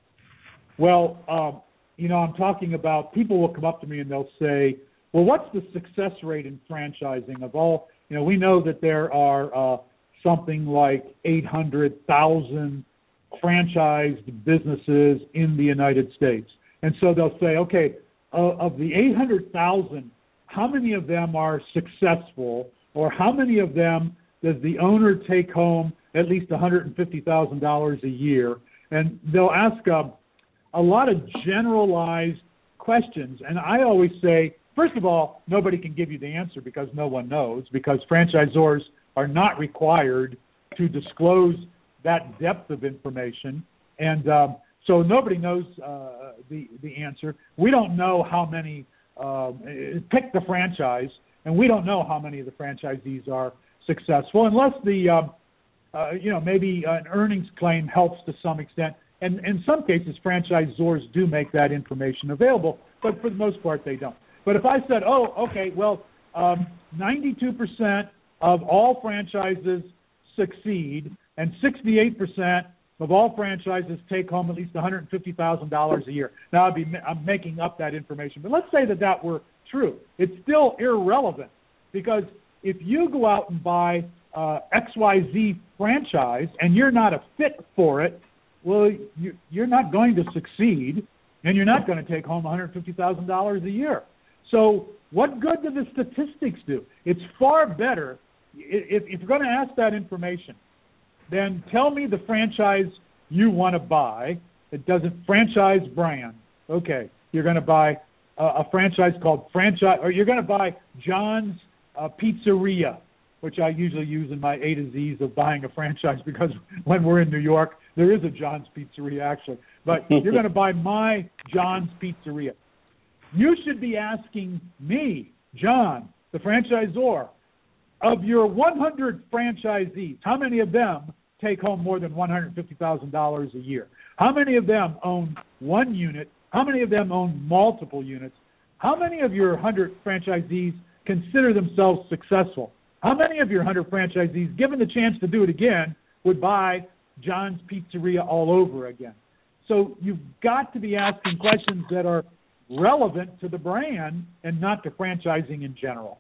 Well, um, you know, I'm talking about, people will come up to me and they'll say, well, what's the success rate in franchising of all, you know, we know that there are uh, something like eight hundred thousand franchised businesses in the United States. And so they'll say, okay, uh, of the eight hundred thousand, how many of them are successful, or how many of them does the owner take home at least one hundred fifty thousand dollars a year? And they'll ask a, a lot of generalized questions. And I always say, first of all, nobody can give you the answer because no one knows, because franchisors are not required to disclose that depth of information. And um, so nobody knows uh, the, the answer. We don't know how many, uh, pick the franchise, and we don't know how many of the franchisees are successful, unless the, um, uh, you know, maybe an earnings claim helps to some extent. And in some cases, franchisors do make that information available, but for the most part, they don't. But if I said, oh, okay, well, um, ninety-two percent of all franchises succeed, and sixty-eight percent of all franchises take home at least one hundred fifty thousand dollars a year. Now, I'd be, I'm making up that information, but let's say that that were true. It's still irrelevant, because if you go out and buy uh, X Y Z franchise and you're not a fit for it, well, you, you're not going to succeed, and you're not going to take home one hundred fifty thousand dollars a year. So what good do the statistics do? It's far better, if, if you're going to ask that information, then tell me the franchise you want to buy. It doesn't franchise brand. Okay, you're going to buy a, a franchise called franchise, or you're going to buy John's uh, Pizzeria, which I usually use in my A to Z's of buying a franchise, because when we're in New York, there is a John's Pizzeria actually. But you're going to buy my John's Pizzeria. You should be asking me, John, the franchisor, of your one hundred franchisees, how many of them take home more than one hundred fifty thousand dollars a year? How many of them own one unit? How many of them own multiple units? How many of your one hundred franchisees consider themselves successful? How many of your one hundred franchisees, given the chance to do it again, would buy John's Pizzeria all over again? So you've got to be asking questions that are relevant to the brand and not to franchising in general.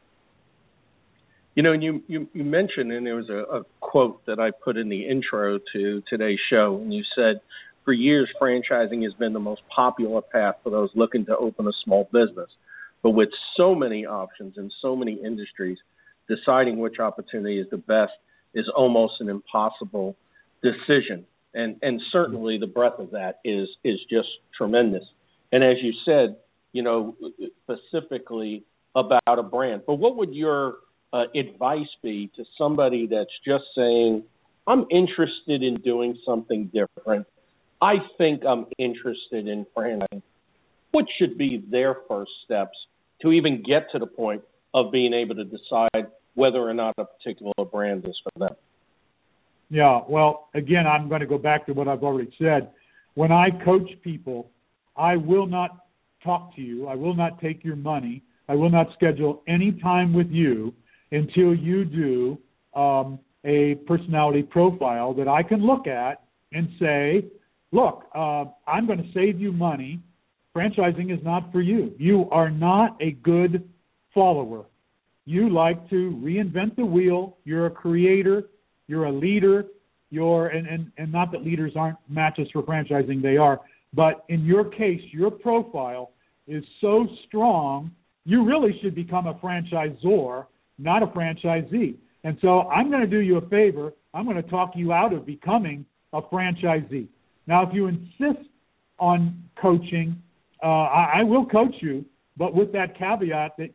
You know, and you, you, you mentioned, and there was a, a quote that I put in the intro to today's show, and you said, for years, franchising has been the most popular path for those looking to open a small business. But with so many options in so many industries, deciding which opportunity is the best is almost an impossible decision. And and certainly the breadth of that is is just tremendous. And as you said, you know, specifically about a brand. But what would your uh, advice be to somebody that's just saying, I'm interested in doing something different. I think I'm interested in franchising. What should be their first steps to even get to the point of being able to decide whether or not a particular brand is for them? Yeah, well, again, I'm going to go back to what I've already said. When I coach people, I will not talk to you. I will not take your money. I will not schedule any time with you until you do um, a personality profile that I can look at and say, look, uh, I'm going to save you money. Franchising is not for you. You are not a good follower. You like to reinvent the wheel. You're a creator. You're a leader. You're, and, and, and not that leaders aren't matches for franchising, they are. But in your case, your profile is so strong, you really should become a franchisor, not a franchisee. And so I'm going to do you a favor. I'm going to talk you out of becoming a franchisee. Now, if you insist on coaching, uh, I, I will coach you, but with that caveat that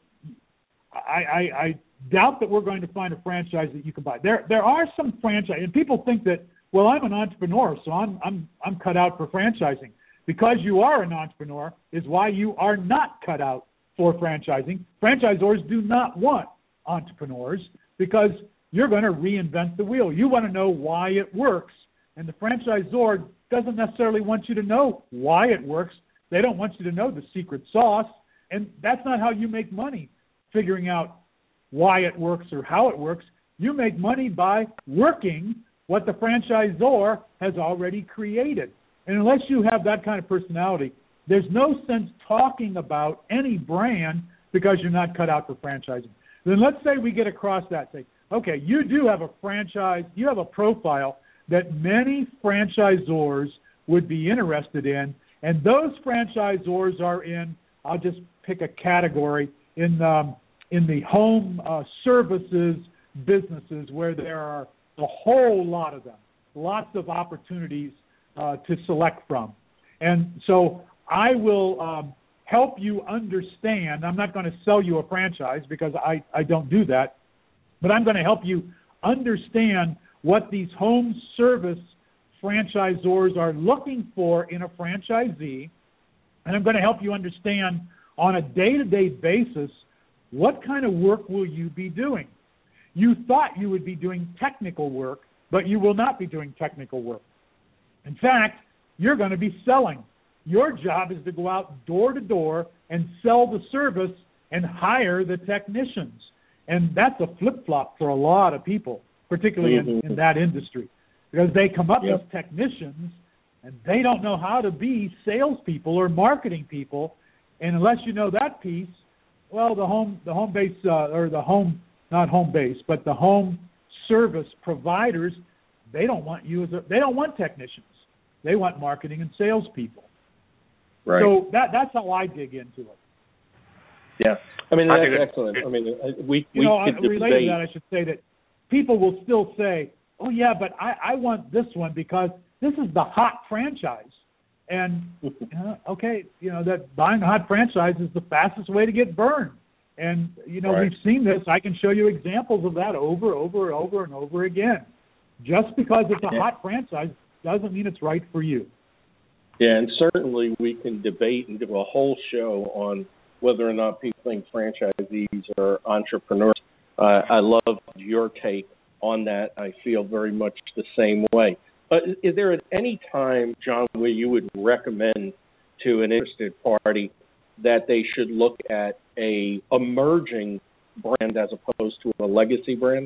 I, I, I doubt that we're going to find a franchise that you can buy. There, there are some franchise, and people think that, well, I'm an entrepreneur, so I'm, I'm, I'm cut out for franchising. Because you are an entrepreneur is why you are not cut out for franchising. Franchisors do not want entrepreneurs because you're going to reinvent the wheel. You want to know why it works, and the franchisor doesn't necessarily want you to know why it works. They don't want you to know the secret sauce, and that's not how you make money, figuring out why it works or how it works. You make money by working what the franchisor has already created. And unless you have that kind of personality, there's no sense talking about any brand because you're not cut out for franchising. Then let's say we get across that, say, okay, you do have a franchise, you have a profile that many franchisors would be interested in, and those franchisors are in, I'll just pick a category, in um, in the home uh, services businesses where there are a whole lot of them, lots of opportunities uh, to select from. And so I will um, help you understand. I'm not going to sell you a franchise because I, I don't do that, but I'm going to help you understand what these home service franchisors are looking for in a franchisee, and I'm going to help you understand on a day-to-day basis what kind of work will you be doing. You thought you would be doing technical work, but you will not be doing technical work. In fact, you're going to be selling. Your job is to go out door to door and sell the service and hire the technicians. And that's a flip-flop for a lot of people, particularly in, in that industry, because they come up yep. as technicians and they don't know how to be salespeople or marketing people. And unless you know that piece, well, the home the home base uh, or the home not home base, but the home service providers, they don't want you as a, they don't want technicians. They want marketing and salespeople. Right. So that that's how I dig into it. Yeah, I mean that's I excellent. I mean we you we know could related debate. to that, I should say that people will still say, "Oh yeah, but I, I want this one because this is the hot franchise." And uh, okay, you know that buying a hot franchise is the fastest way to get burned. And you know right. we've seen this. I can show you examples of that over, over, over, and over again. Just because it's a yeah. hot franchise doesn't mean it's right for you. Yeah, and certainly we can debate and do a whole show on whether or not people think franchisees are entrepreneurs. Uh, I love your take on that. I feel very much the same way. But is there at any time, John, where you would recommend to an interested party that they should look at a emerging brand as opposed to a legacy brand?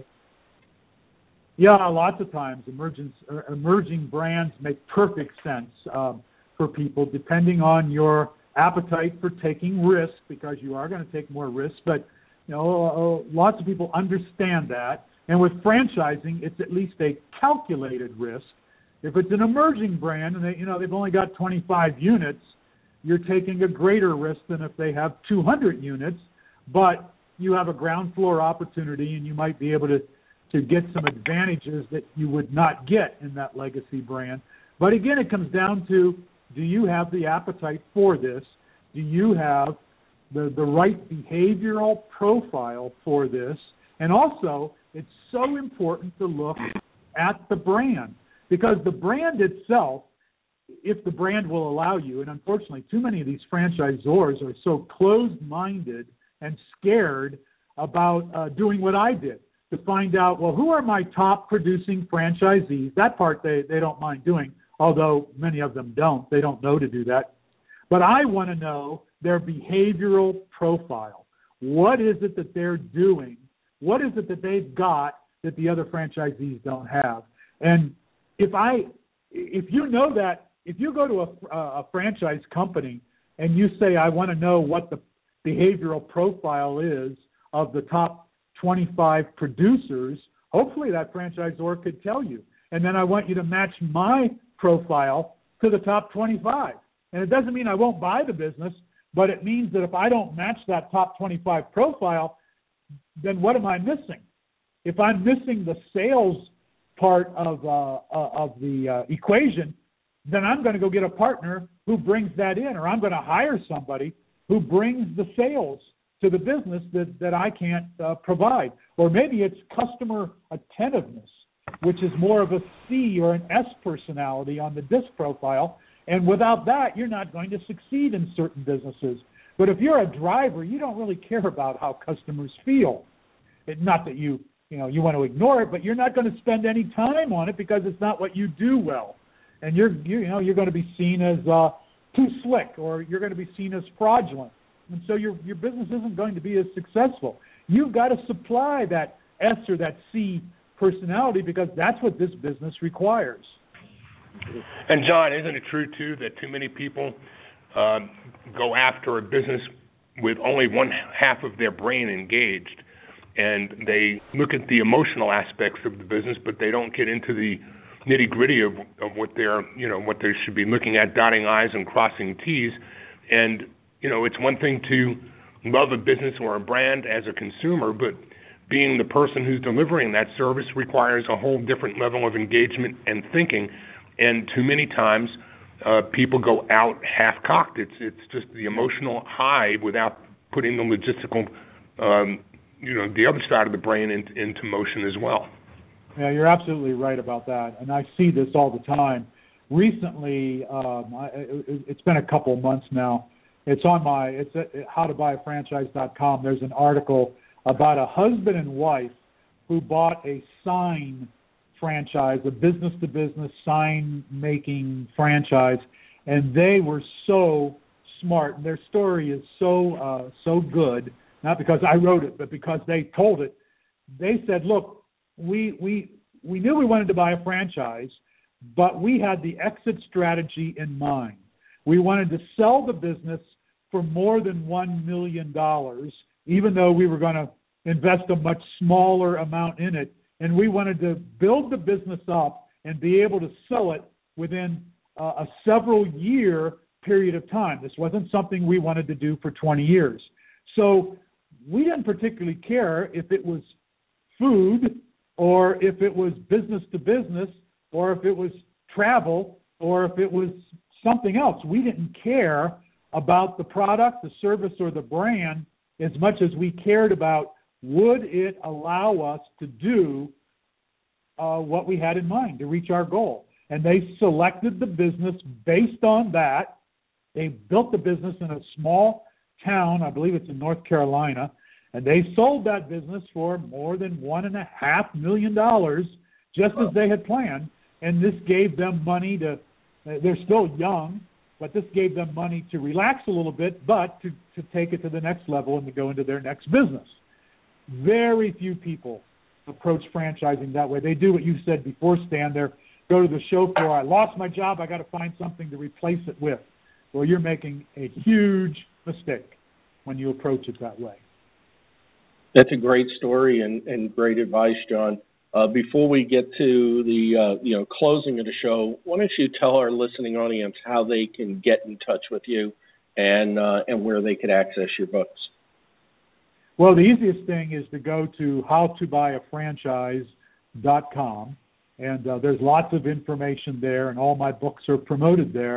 Yeah, lots of times emerging uh, emerging brands make perfect sense um, for people, depending on your appetite for taking risks, because you are going to take more risks. But you know, uh, lots of people understand that. And with franchising, it's at least a calculated risk. If it's an emerging brand and they, you know, they've only got twenty-five units, you're taking a greater risk than if they have two hundred units, but you have a ground floor opportunity and you might be able to, to get some advantages that you would not get in that legacy brand. But again, it comes down to, do you have the appetite for this? do you have the, the right behavioral profile for this? And also, it's so important to look at the brand, because the brand itself, if the brand will allow you, and unfortunately too many of these franchisors are so closed-minded and scared about uh, doing what I did, to find out, well, who are my top producing franchisees? That part they, they don't mind doing, although many of them don't. They don't know to do that. But I want to know their behavioral profile. What is it that they're doing? What is it that they've got that the other franchisees don't have? And if I, if you know that, if you go to a, a franchise company and you say, I want to know what the behavioral profile is of the top twenty-five producers, hopefully that franchisor could tell you. And then I want you to match my profile to the top twenty-five. And it doesn't mean I won't buy the business, but it means that if I don't match that top twenty-five profile, then what am I missing? If I'm missing the sales part of uh, uh, of the uh, equation, then I'm going to go get a partner who brings that in, or I'm going to hire somebody who brings the sales to the business that, that I can't uh, provide. Or maybe it's customer attentiveness, which is more of a C or an S personality on the DISC profile. And without that, you're not going to succeed in certain businesses. But if you're a driver, you don't really care about how customers feel. It, not that you, you know, you want to ignore it, but you're not going to spend any time on it because it's not what you do well. And you're, you, you know, you're going to be seen as uh, too slick, or you're going to be seen as fraudulent. And so your your business isn't going to be as successful. You've got to supply that S or that C personality, because that's what this business requires. And John, isn't it true too that too many people uh, go after a business with only one half of their brain engaged, and they look at the emotional aspects of the business, but they don't get into the nitty gritty of, of what they're, you know, what they should be looking at, dotting I's and crossing T's. And you know, it's one thing to love a business or a brand as a consumer, but being the person who's delivering that service requires a whole different level of engagement and thinking. And too many times, uh, people go out half-cocked. It's it's just the emotional high without putting the logistical, um, you know, the other side of the brain in, into motion as well. Yeah, you're absolutely right about that, and I see this all the time. Recently, um, I, it, it's been a couple of months now. It's on my, it's at how to buy a franchise dot com. There's an article about a husband and wife who bought a sign franchise, a business-to-business sign-making franchise, and they were so smart. Their story is so uh, so good, not because I wrote it, but because they told it. They said, look, we we we knew we wanted to buy a franchise, but we had the exit strategy in mind. We wanted to sell the business for more than one million dollars, even though we were going to invest a much smaller amount in it. And we wanted to build the business up and be able to sell it within uh, a several-year period of time. This wasn't something we wanted to do for twenty years. So we didn't particularly care if it was food or if it was business-to-business or if it was travel or if it was something else. We didn't care about the product, the service, or the brand as much as we cared about, would it allow us to do uh, what we had in mind to reach our goal. And they selected the business based on that. They built the business in a small town, I believe it's in North Carolina, and they sold that business for more than one and a half million dollars, just as they had planned. And this gave them money to, they're still young, but this gave them money to relax a little bit, but to, to take it to the next level and to go into their next business. Very few people approach franchising that way. They do what you said before, Stan. They go to the show floor. I lost my job. I got to find something to replace it with. Well, you're making a huge mistake when you approach it that way. That's a great story and, and great advice, John. Uh, before we get to the uh, you know closing of the show, why don't you tell our listening audience how they can get in touch with you and uh, and where they could access your books? Well, the easiest thing is to go to how to buy a franchise dot com, and uh, there's lots of information there, and all my books are promoted there.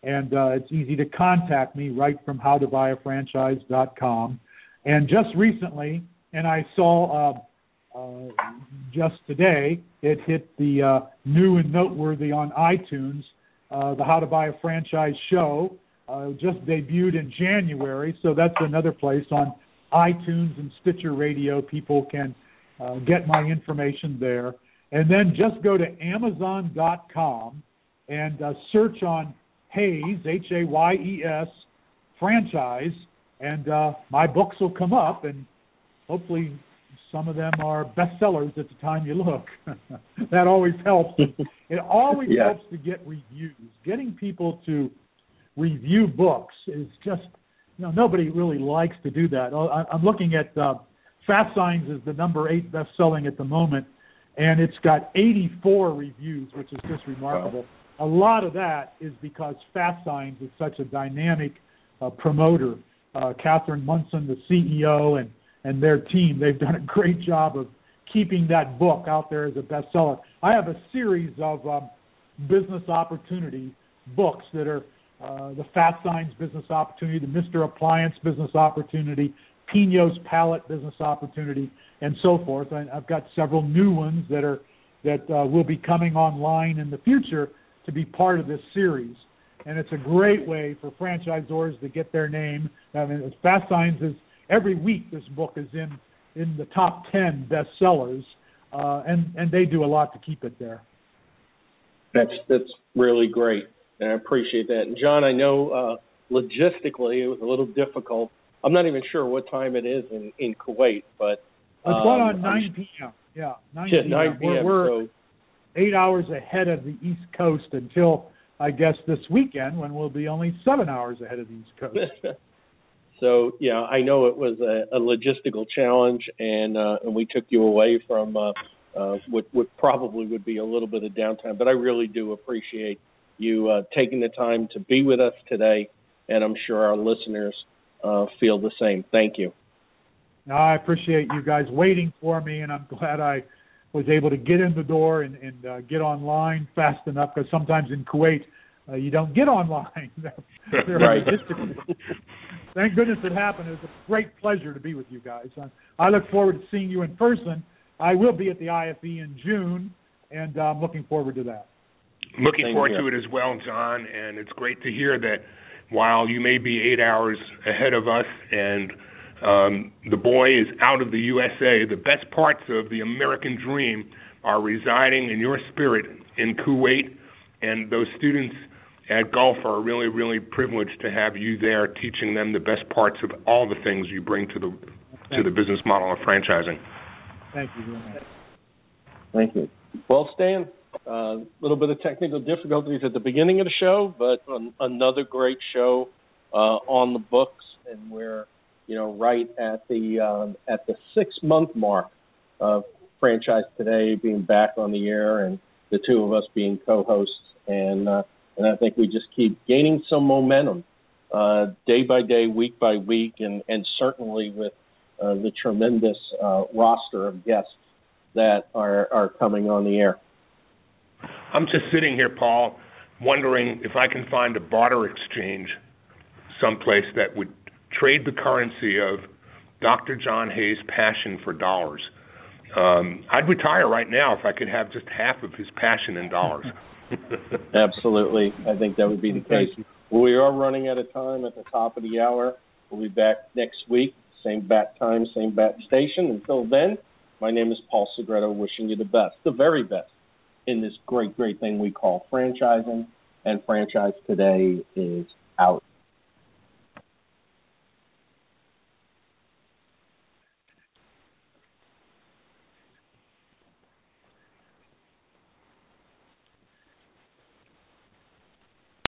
and uh, it's easy to contact me right from how to buy a franchise dot com. And just recently, and I saw uh, uh, just today, it hit the uh, new and noteworthy on iTunes, uh, the How to Buy a Franchise show, uh, just debuted in January, so that's another place on iTunes and Stitcher Radio. People can uh, get my information there. And then just go to amazon dot com and uh, search on Hayes, H A Y E S, franchise, and uh, my books will come up, and hopefully some of them are bestsellers at the time you look. That always helps. It always yeah. helps to get reviews. Getting people to review books is just, you know, nobody really likes to do that. I'm looking at uh, Fast Signs is the number eight best-selling at the moment, and it's got eighty-four reviews, which is just remarkable. Wow. A lot of that is because Fast Signs is such a dynamic uh, promoter. Uh, Catherine Munson, the C E O, and, and their team, they've done a great job of keeping that book out there as a bestseller. I have a series of um, business opportunity books that are uh, the Fast Signs Business Opportunity, the Mister Appliance Business Opportunity, Pino's Palette Business Opportunity, and so forth. And I've got several new ones that are that uh, will be coming online in the future to be part of this series. And it's a great way for franchisors to get their name. I mean, Fast Signs is every week. This book is in, in the top ten bestsellers, uh, and and they do a lot to keep it there. That's that's really great, and I appreciate that. And John, I know uh, logistically it was a little difficult. I'm not even sure what time it is in, in Kuwait, but um, it's going on nine p.m. Yeah, nine p.m. nine p.m. We're, we're so, eight hours ahead of the East Coast until, I guess, this weekend, when we'll be only seven hours ahead of the East Coast. So, yeah, I know it was a, a logistical challenge, and uh, and we took you away from uh, uh, what, what probably would be a little bit of downtime. But I really do appreciate you uh, taking the time to be with us today, and I'm sure our listeners uh, feel the same. Thank you. I appreciate you guys waiting for me, and I'm glad I was able to get in the door and, and uh, get online fast enough, because sometimes in Kuwait uh, you don't get online. Right. Thank goodness it happened. It was a great pleasure to be with you guys. I, I look forward to seeing you in person. I will be at the I F E in June, and I'm looking forward to that. Looking Same forward here. to it as well, John, and it's great to hear that while you may be eight hours ahead of us and Um, the boy is out of the U S A, the best parts of the American dream are residing in your spirit in Kuwait, and those students at Gulf are really, really privileged to have you there teaching them the best parts of all the things you bring to the Thank to the business model of franchising. Thank you very much. Thank you. Well, Stan, a uh, little bit of technical difficulties at the beginning of the show, but um, another great show uh, on the books, and we're you know, right at the um, at the six-month mark of Franchise Today being back on the air, and the two of us being co-hosts, and uh, and I think we just keep gaining some momentum uh, day by day, week by week, and, and certainly with uh, the tremendous uh, roster of guests that are, are coming on the air. I'm just sitting here, Paul, wondering if I can find a barter exchange someplace that would trade the currency of Doctor John Hayes' passion for dollars. Um, I'd retire right now if I could have just half of his passion in dollars. Absolutely. I think that would be the case. We are running out of time at the top of the hour. We'll be back next week, same bat time, same bat station. Until then, my name is Paul Segreto, wishing you the best, the very best, in this great, great thing we call franchising. And Franchise Today is out.